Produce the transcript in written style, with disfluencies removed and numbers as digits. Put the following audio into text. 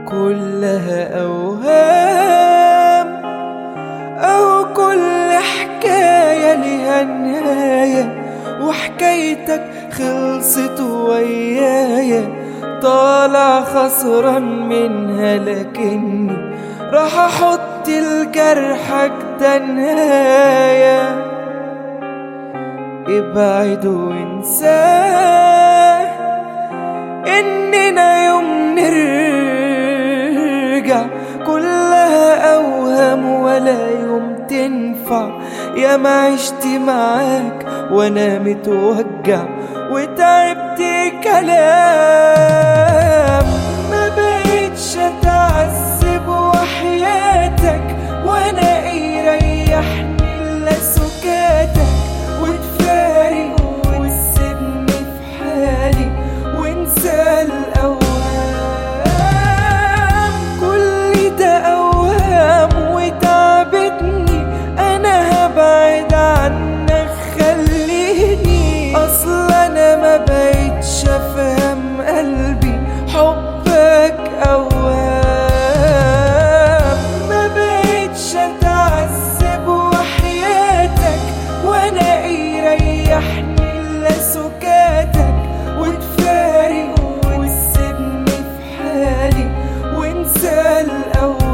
كلها أوهام، أو كل حكاية لها نهاية، وحكايتك خلصت ويايا، طالع خسران منها لكني راح أحط لجرحك ده نهاية. ابعد وانساه إننا يوم نرجع، كلها أوهام ولا يوم تنفع. يا ما عشت معاك وانا متوجع وتعبت كلام، ما بقيتش اتعذب وحياتك، وانا يريحني الا سكاتك، وتفارق وتسيبني في حالي وانسى الاوهام. كل ده اوهام وتعبتني، انا هبعد عنك خليني، اصل انا ما بقيتش افهم قلبي حبك اوهام. ما بقيتش اتعذب وحياتك، وانا يريحني الا سكاتك، وتفارق وتسيبني في حالي وانسى الاوهام.